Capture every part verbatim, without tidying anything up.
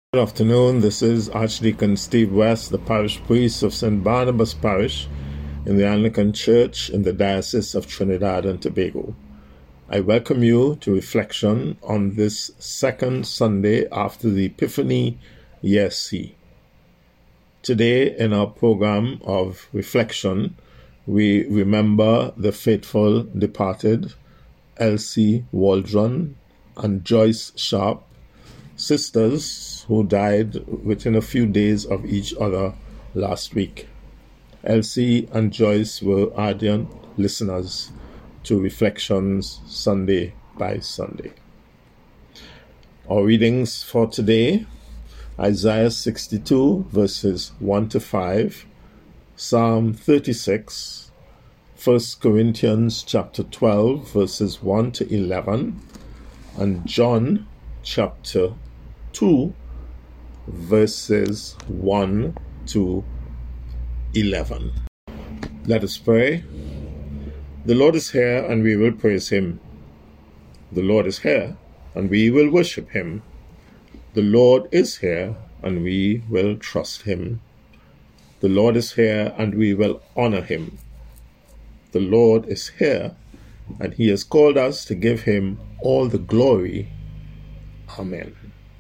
Good afternoon. This is Archdeacon Steve West, the parish priest of Saint Barnabas Parish in the Anglican Church in the Diocese of Trinidad and Tobago. I welcome you to reflection on this second Sunday after the Epiphany Year C. Today, in our program of reflection, we remember the faithful departed Elsie Waldron and Joyce Sharp, sisters who died within a few days of each other last week. Elsie and Joyce were ardent listeners to Reflections Sunday by Sunday. Our readings for today: Isaiah sixty-two verses one to five, Psalm thirty-six, First Corinthians chapter twelve verses one to eleven, and John chapter two verses one to eleven. Let us pray. The Lord is here and we will praise him. The Lord is here and we will worship him. The Lord is here and we will trust him. The Lord is here and we will honor him. The Lord is here and he has called us to give him all the glory. Amen.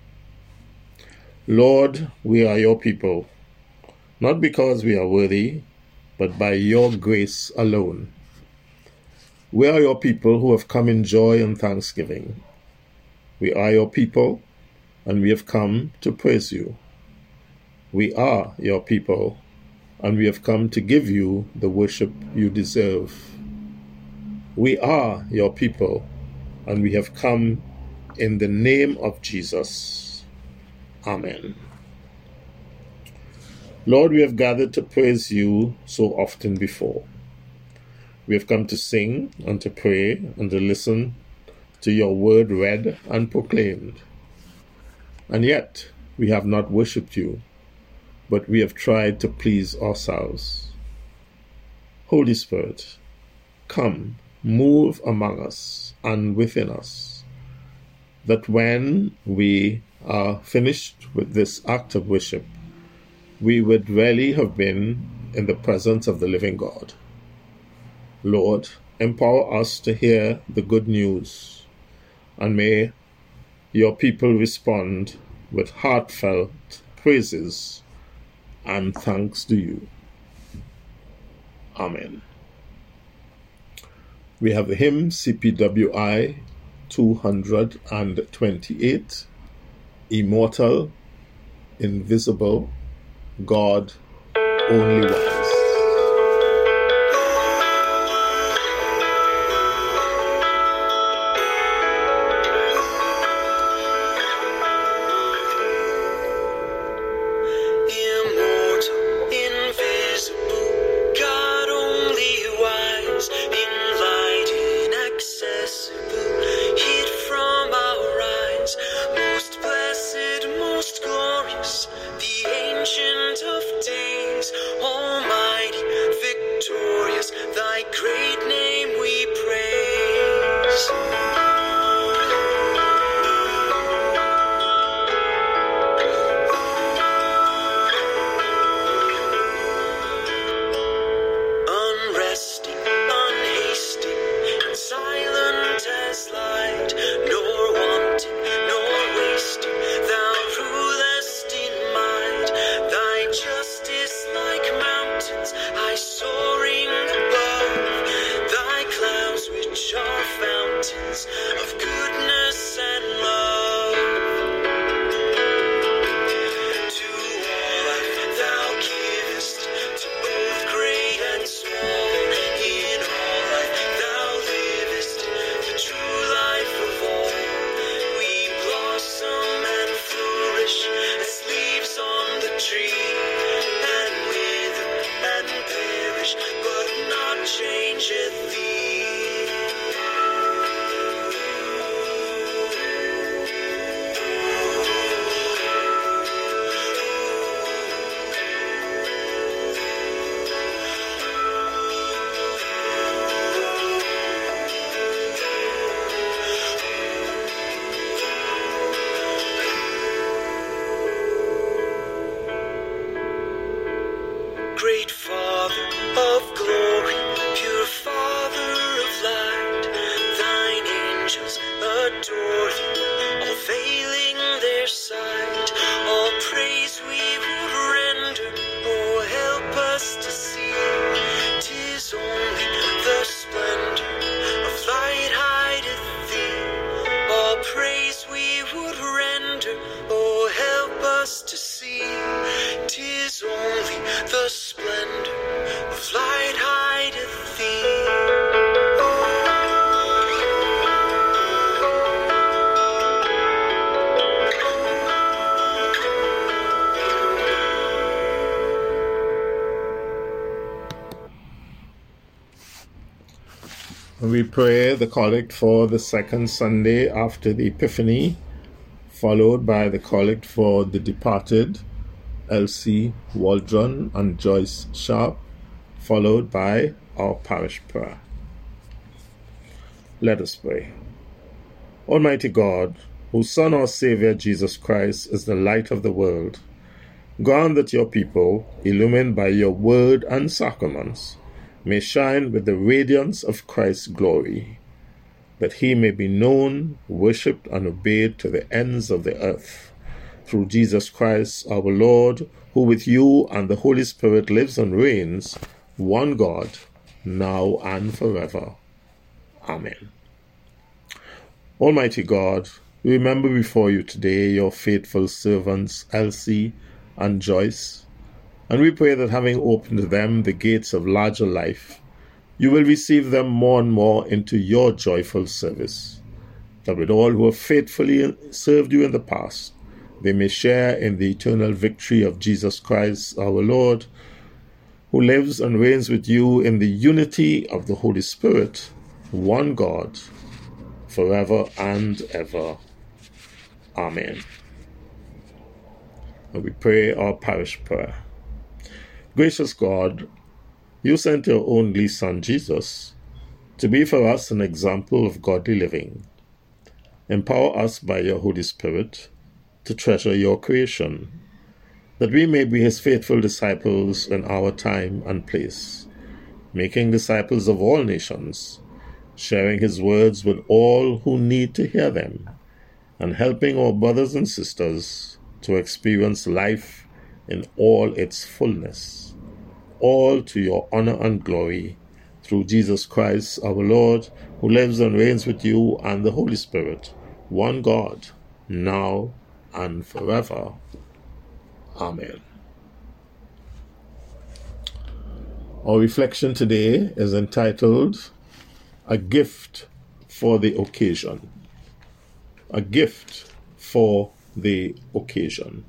Lord, we are your people, not because we are worthy, but by your grace alone. We are your people who have come in joy and thanksgiving. We are your people, and we have come to praise you. We are your people, and we have come to give you the worship you deserve. We are your people, and we have come in the name of Jesus. Amen. Lord, we have gathered to praise you so often before. We have come to sing and to pray and to listen to your word read and proclaimed. And yet, we have not worshipped you, but we have tried to please ourselves. Holy Spirit, come, move among us and within us, that when we are finished with this act of worship, we would really have been in the presence of the living God. Lord, empower us to hear the good news, and may your people respond with heartfelt praises and thanks to you. Amen. We have the hymn C P W I two hundred twenty-eight, Immortal, Invisible, God Only Wise. The ancient of days, Almighty. Great Father of glory, pure Father of light, thine angels adore thee, all veiling their sight. All praise we would render, oh help us to see, 'tis only the splendor of light hideth thee. All praise we would render, oh help us to see, 'tis only the splendor of light hideth thee. We pray the collect for the second Sunday after the Epiphany, followed by the collect for the departed, Elsie Waldron and Joyce Sharp, followed by our parish prayer. Let us pray. Almighty God, whose Son, our Savior, Jesus Christ, is the light of the world, grant that your people, illumined by your word and sacraments, may shine with the radiance of Christ's glory, that he may be known, worshipped, and obeyed to the ends of the earth. Through Jesus Christ our Lord, who with you and the Holy Spirit lives and reigns, one God, now and forever. Amen. Almighty God, we remember before you today your faithful servants Elsie and Joyce, and we pray that having opened to them the gates of larger life, you will receive them more and more into your joyful service, that with all who have faithfully served you in the past, they may share in the eternal victory of Jesus Christ our Lord, who lives and reigns with you in the unity of the Holy Spirit, one God, forever and ever. Amen. And we pray our parish prayer. Gracious God, you sent your only Son, Jesus, to be for us an example of godly living. Empower us by your Holy Spirit to treasure your creation, that we may be his faithful disciples in our time and place, making disciples of all nations, sharing his words with all who need to hear them, and helping our brothers and sisters to experience life in all its fullness, all to your honor and glory, through Jesus Christ our Lord, who lives and reigns with you and the Holy Spirit, one God, now and forever. Amen. Our reflection today is entitled, A Gift for the Occasion. A Gift for the Occasion.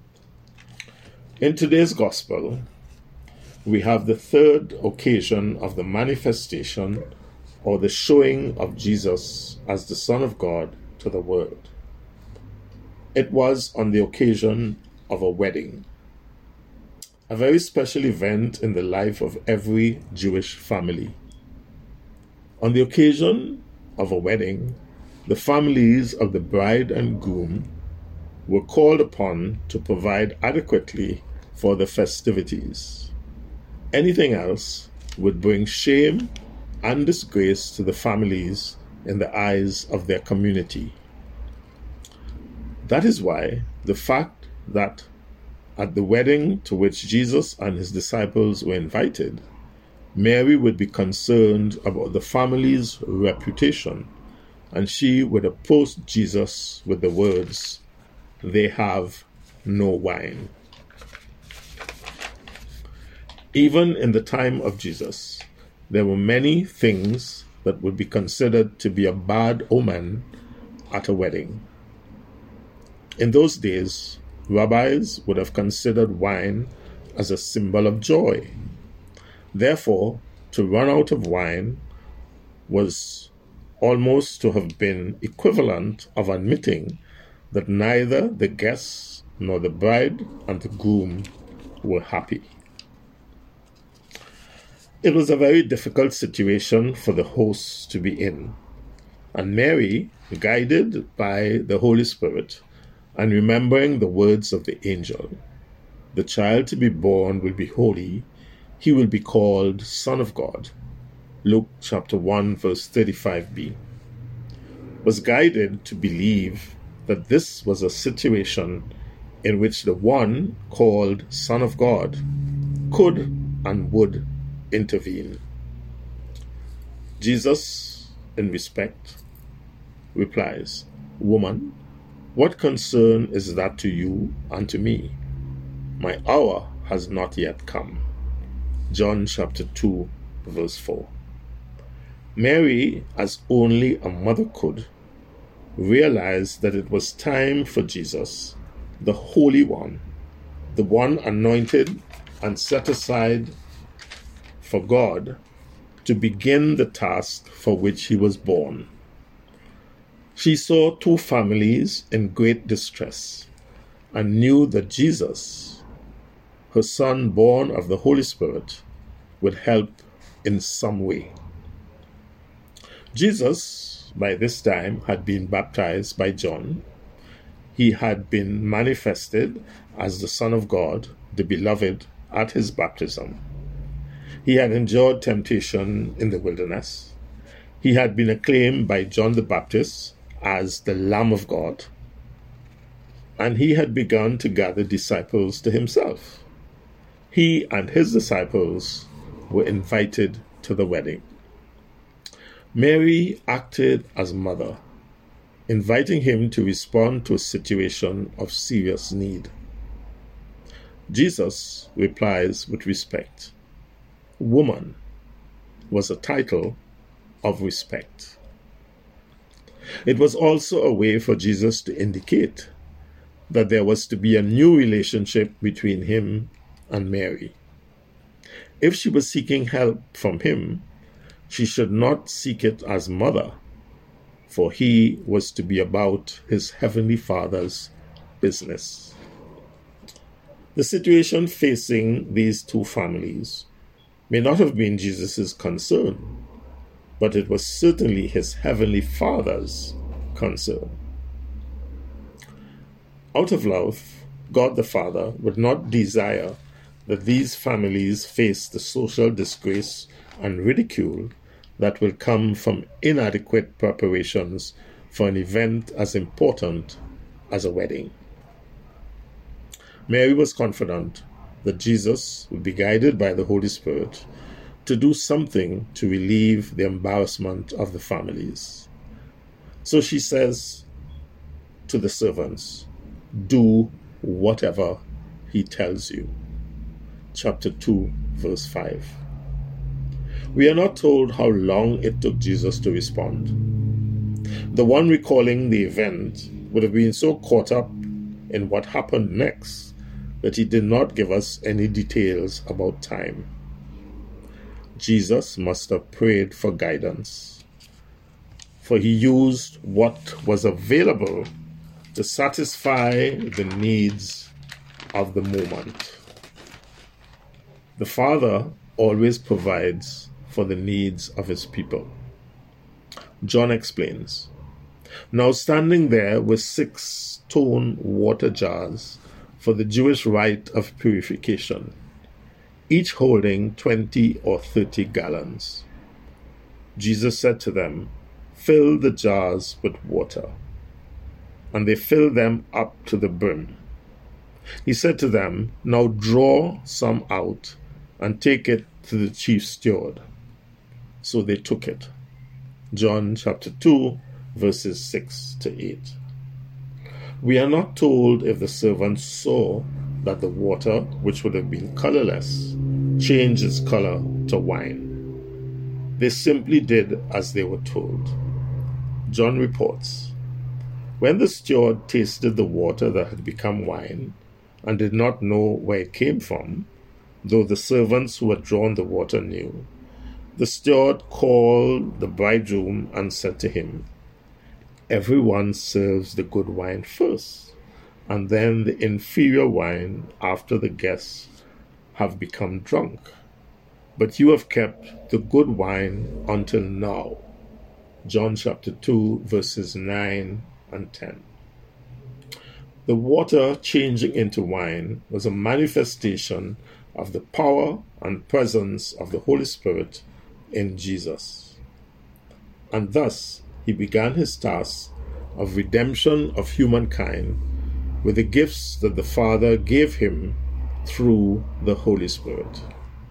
In today's Gospel, we have the third occasion of the manifestation or the showing of Jesus as the Son of God to the world. It was on the occasion of a wedding, a very special event in the life of every Jewish family. On the occasion of a wedding, the families of the bride and groom were called upon to provide adequately for the festivities. Anything else would bring shame and disgrace to the families in the eyes of their community. That is why the fact that at the wedding to which Jesus and his disciples were invited, Mary would be concerned about the family's reputation, and she would approach Jesus with the words, "They have no wine." Even in the time of Jesus, there were many things that would be considered to be a bad omen at a wedding. In those days, rabbis would have considered wine as a symbol of joy. Therefore, to run out of wine was almost to have been equivalent of admitting that neither the guests nor the bride and the groom were happy. It was a very difficult situation for the hosts to be in, and Mary, guided by the Holy Spirit and remembering the words of the angel, "The child to be born will be holy, he will be called Son of God. Luke chapter one, verse thirty-five b. Was guided to believe that this was a situation in which the one called Son of God could and would intervene. Jesus, in respect, replies, "Woman, what concern is that to you and to me? My hour has not yet come." John chapter two, verse four. Mary, as only a mother could, realized that it was time for Jesus, the Holy One, the one anointed and set aside for God, to begin the task for which he was born. She saw two families in great distress and knew that Jesus, her son born of the Holy Spirit, would help in some way. Jesus, by this time, had been baptized by John. He had been manifested as the Son of God, the Beloved, at his baptism. He had endured temptation in the wilderness. He had been acclaimed by John the Baptist as the Lamb of God. And he had begun to gather disciples to himself. He and his disciples were invited to the wedding. Mary acted as mother, inviting him to respond to a situation of serious need. Jesus replies with respect. Woman was a title of respect. It was also a way for Jesus to indicate that there was to be a new relationship between him and Mary. If she was seeking help from him, she should not seek it as mother, for he was to be about his heavenly Father's business. The situation facing these two families may not have been Jesus' concern, but it was certainly his heavenly Father's concern. Out of love, God the Father would not desire that these families face the social disgrace and ridicule that will come from inadequate preparations for an event as important as a wedding. Mary was confident that Jesus would be guided by the Holy Spirit to do something to relieve the embarrassment of the families. So she says to the servants, "Do whatever he tells you." Chapter two, verse five. We are not told how long it took Jesus to respond. The one recalling the event would have been so caught up in what happened next that he did not give us any details about time. Jesus must have prayed for guidance, for he used what was available to satisfy the needs of the moment. The Father always provides for the needs of his people. John explains, "Now standing there were six stone water jars for the Jewish rite of purification, each holding twenty or thirty gallons. Jesus said to them, 'Fill the jars with water.' And they filled them up to the brim. He said to them, 'Now draw some out and take it to the chief steward.' So they took it." John chapter two, verses six to eight. We are not told if the servants saw that the water, which would have been colorless, changed its color to wine. They simply did as they were told. John reports, "When the steward tasted the water that had become wine and did not know where it came from, though the servants who had drawn the water knew, the steward called the bridegroom and said to him, 'Everyone serves the good wine first, and then the inferior wine after the guests have become drunk. But you have kept the good wine until now.'" John chapter two, verses nine and ten. The water changing into wine was a manifestation of the power and presence of the Holy Spirit in Jesus. And thus he began his task of redemption of humankind with the gifts that the Father gave him through the Holy Spirit.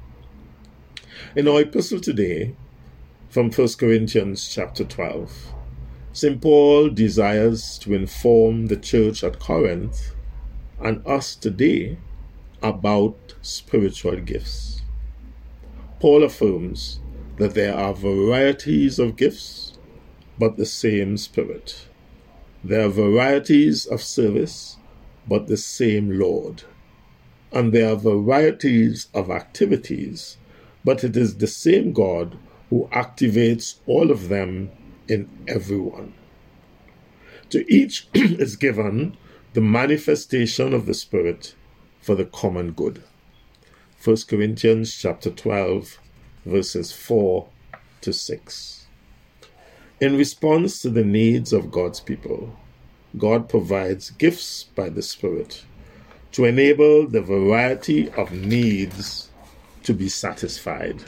In our epistle today, from First Corinthians chapter twelve, Saint Paul desires to inform the church at Corinth and us today about spiritual gifts. Paul affirms that there are varieties of gifts, but the same Spirit. There are varieties of service, but the same Lord. And there are varieties of activities, but it is the same God who activates all of them in everyone. To each is given the manifestation of the Spirit for the common good. First Corinthians chapter twelve, verses four to six. In response to the needs of God's people, God provides gifts by the Spirit to enable the variety of needs to be satisfied.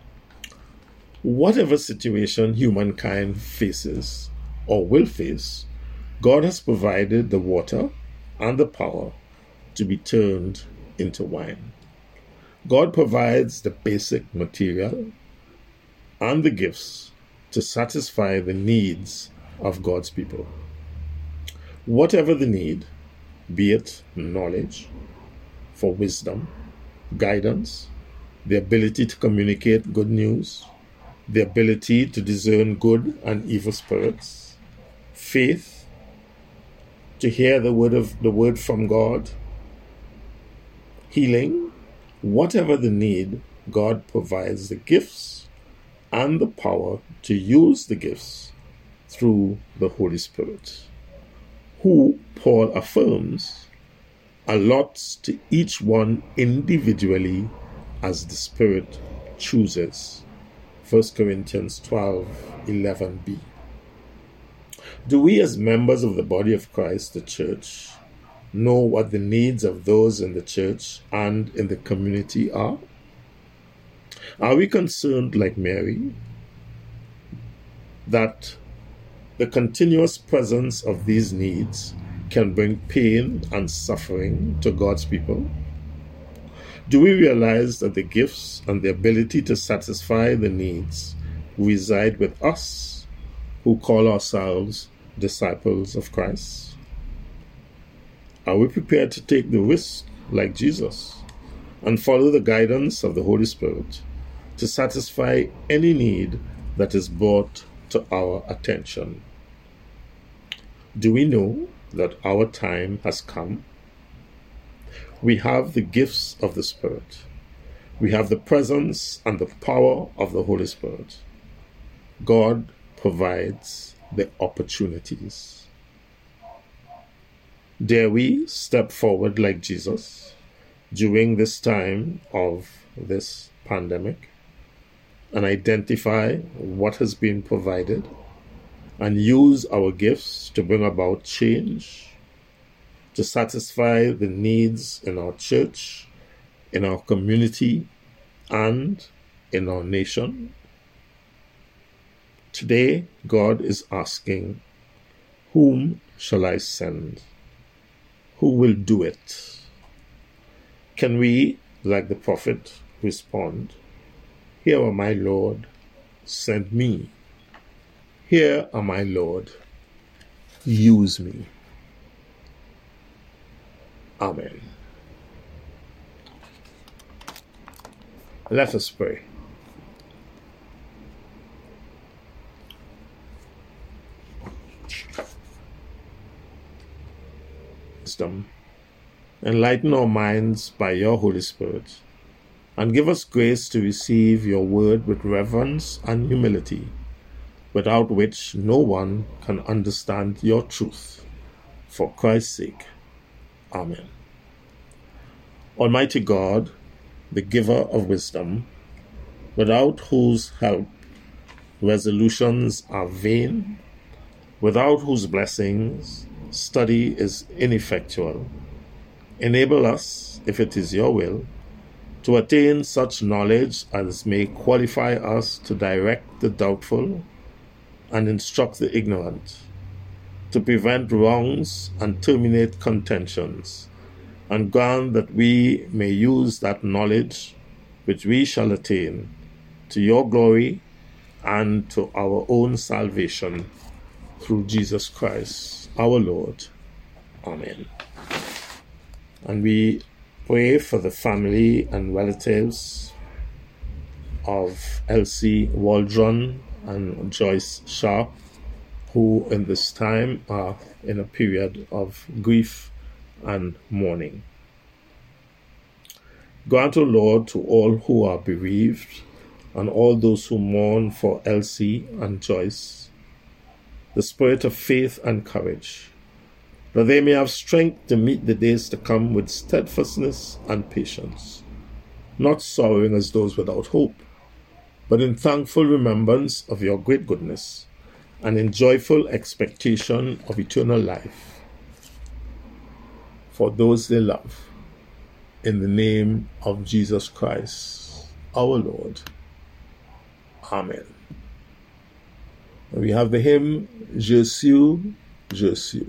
Whatever situation humankind faces or will face, God has provided the water and the power to be turned into wine. God provides the basic material and the gifts to satisfy the needs of God's people. Whatever the need, be it knowledge, for wisdom, guidance, the ability to communicate good news, the ability to discern good and evil spirits, faith, to hear the word of the word from God, healing, whatever the need, God provides the gifts and the power to use the gifts through the Holy Spirit, who, Paul affirms, allots to each one individually as the Spirit chooses. First Corinthians twelve, eleven b. Do we as members of the body of Christ, the church, know what the needs of those in the church and in the community are? Are we concerned, like Mary, that the continuous presence of these needs can bring pain and suffering to God's people? Do we realize that the gifts and the ability to satisfy the needs reside with us who call ourselves disciples of Christ? Are we prepared to take the risk like Jesus and follow the guidance of the Holy Spirit to satisfy any need that is brought to our attention? Do we know that our time has come? We have the gifts of the Spirit. We have the presence and the power of the Holy Spirit. God provides the opportunities. Dare we step forward like Jesus during this time of this pandemic and identify what has been provided and use our gifts to bring about change, to satisfy the needs in our church, in our community, and in our nation? Today, God is asking, whom shall I send? Who will do it? Can we, like the prophet, respond, here are my Lord, send me. Here are my Lord, use me. Amen. Let us pray. Wisdom, enlighten our minds by your Holy Spirit, and give us grace to receive your word with reverence and humility, without which no one can understand your truth. For Christ's sake. Amen. Almighty God, the giver of wisdom, without whose help resolutions are vain, without whose blessings study is ineffectual, enable us, if it is your will, to attain such knowledge as may qualify us to direct the doubtful and instruct the ignorant, to prevent wrongs and terminate contentions, and grant that we may use that knowledge which we shall attain to your glory and to our own salvation through Jesus Christ, our Lord. Amen. And we pray for the family and relatives of Elsie Waldron and Joyce Sharp, who in this time are in a period of grief and mourning. Grant, O Lord, to all who are bereaved and all those who mourn for Elsie and Joyce the spirit of faith and courage, that they may have strength to meet the days to come with steadfastness and patience, not sorrowing as those without hope, but in thankful remembrance of your great goodness and in joyful expectation of eternal life for those they love. In the name of Jesus Christ, our Lord. Amen. And we have the hymn, Je suis, Je suis.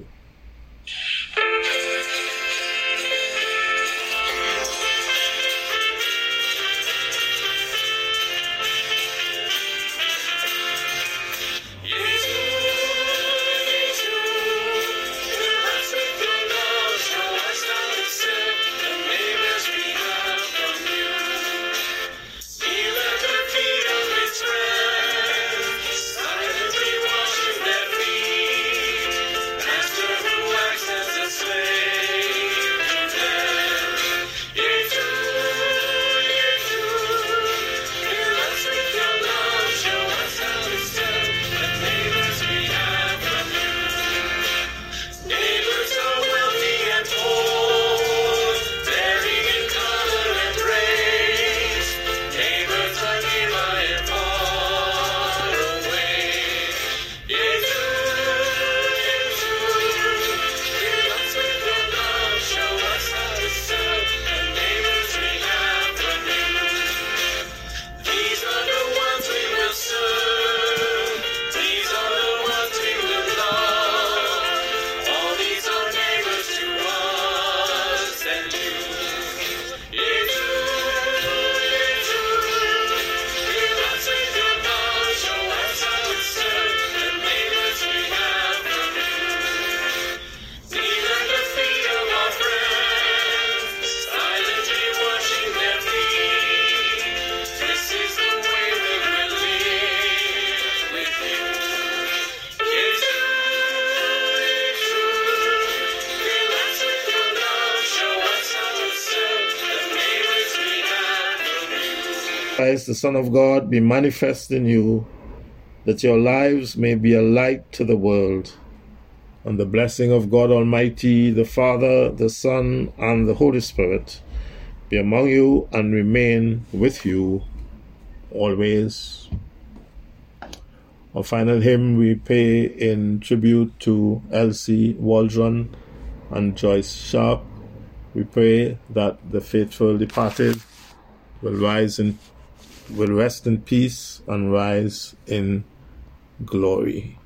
Christ, the Son of God, be manifest in you, that your lives may be a light to the world. And the blessing of God Almighty, the Father, the Son, and the Holy Spirit be among you and remain with you always. Our final hymn we pay in tribute to Elsie Waldron and Joyce Sharp. We pray that the faithful departed will rise in will rest in peace and rise in glory.